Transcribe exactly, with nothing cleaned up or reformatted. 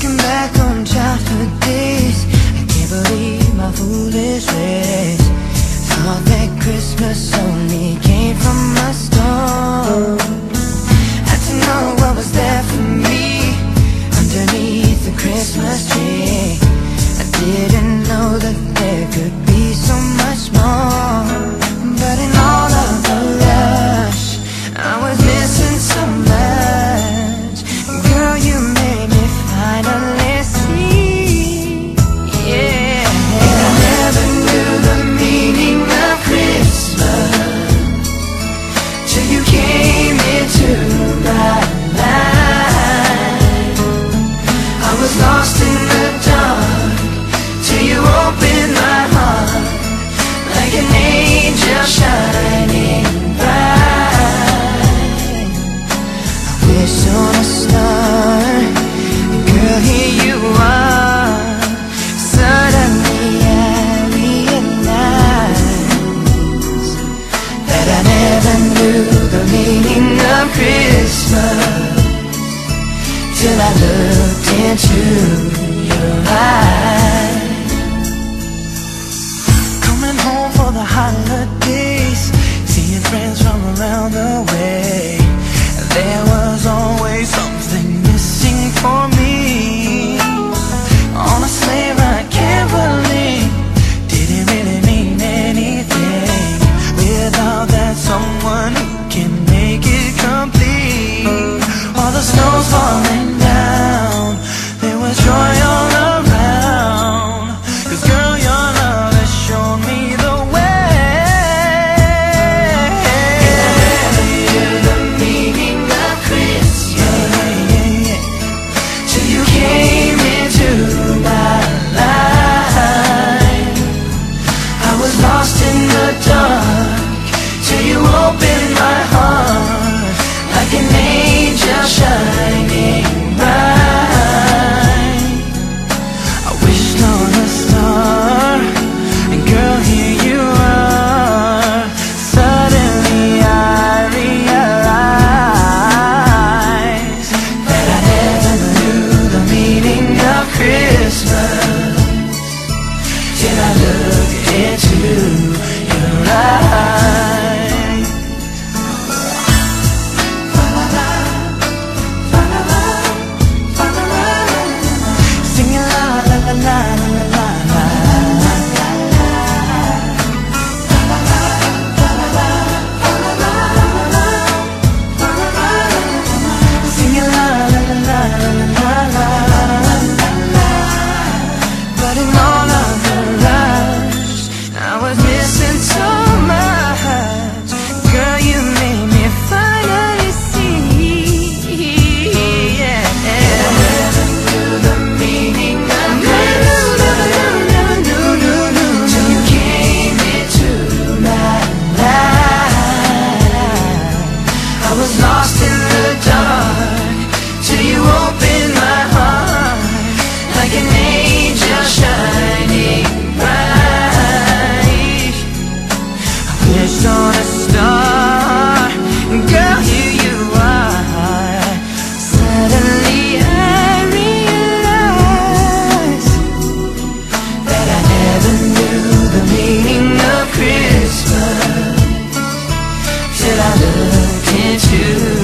Looking back on childhood days, I can't believe my foolish ways. Thought that Christmas only came from a store. Had to know what was there for me underneath the Christmas tree. I didn't know that there could be so much more. But in all of the rush, I was missing so much. Girl, you made me finally see. Yeah, and I never knew the meaning of Christmas till you came into my life. I was lost in the dark till you opened my heart, like an angel shining bright. I wish on a star, girl, here you are. Suddenly I realized that I never knew the meaning of Christmas till I looked into your eyes. Coming home for the holidays, seeing friends from around the way. There was always something missing for me. On a sleigh ride caroling didn't really mean anything without that someone who can make it complete. While the snow's falling down, there was joy all around. 'Cause girl, your love has shown me the way. And I never knew the meaning of Christmas, yeah, yeah, yeah, till you came into my life. I was lost in the dark till you opened my heart, like an angel shining bright. I wished on a star, and girl, here you are. Suddenly I realized that I never knew the meaning of Christmas till I looked into your eyes. Singing la la la la la la la. Singing la la la la la la la. But in all of the rush, I was missing so much. Girl, you made me finally see. Yeah, I never knew the meaning of Christmas. Never, never, never knew, knew, knew till you came into my life. I was lost in the dark till you opened my heart, like an angel shining bright. I wished on a star, and girl, here you are. Suddenly I realized that I never knew the meaning of Christmas till I looked into